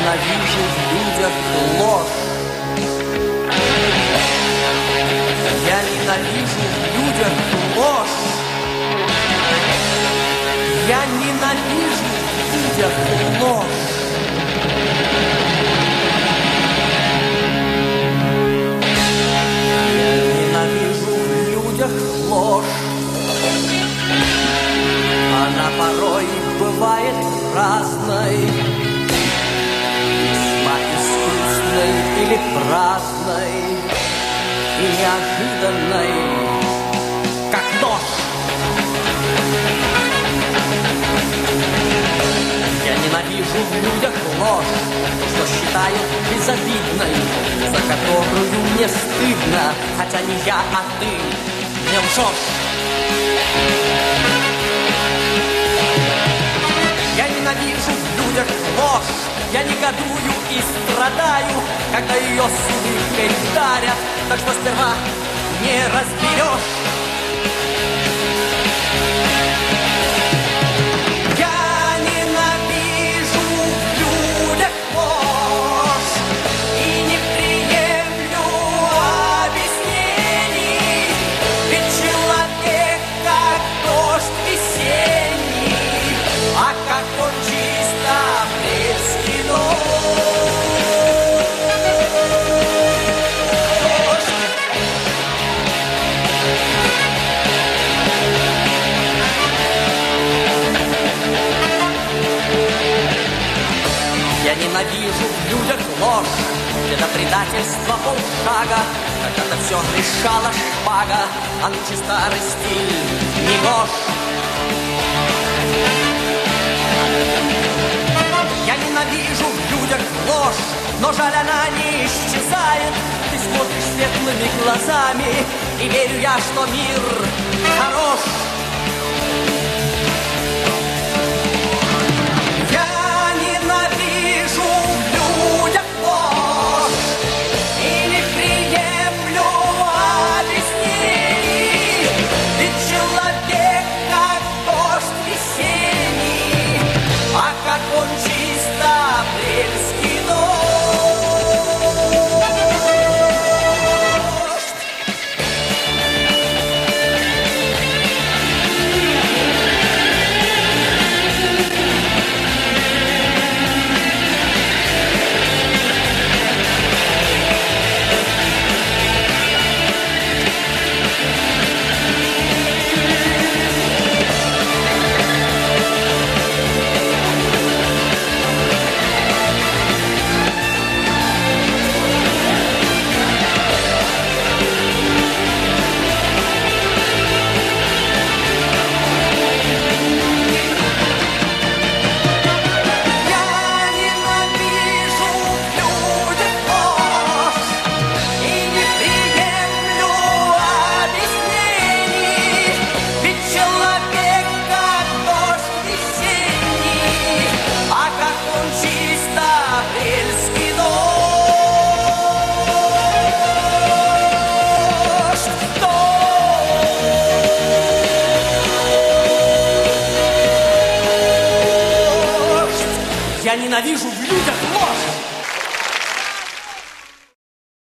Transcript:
ненавижу в людях ложь. Я ненавижу в людях ложь. Я ненавижу в людях ложь. Я ненавижу в людях ложь. Она порой бывает разной, весьма искусной или праздной, и неожиданной, как нож. Я ненавижу в людях ложь, что считаю безобидной, за которую мне стыдно, хотя не я, а ты не лжешь. Я ненавижу в людях ложь, я негодую и страдаю, когда ее с улыбкой дарят, так что сперва не разберешь. Я ненавижу в людях ложь и не приемлю объяснений, ведь человек как дождь весенний, а как он чисто апрельский дождь. Я ненавижу в людях ложь, это предательство полшага, когда-то все решала шпага, а нынче старый стиль не нож. Я ненавижу в людях ложь, но жаль она не исчезает. Ты смотришь светлыми глазами, и верю я, что мир хорош. Я ненавижу в людях ложь и не приемлю объяснений, ведь человек как дождь весенний, а как он чисто апрельский дождь. Я ненавижу в людях ложь.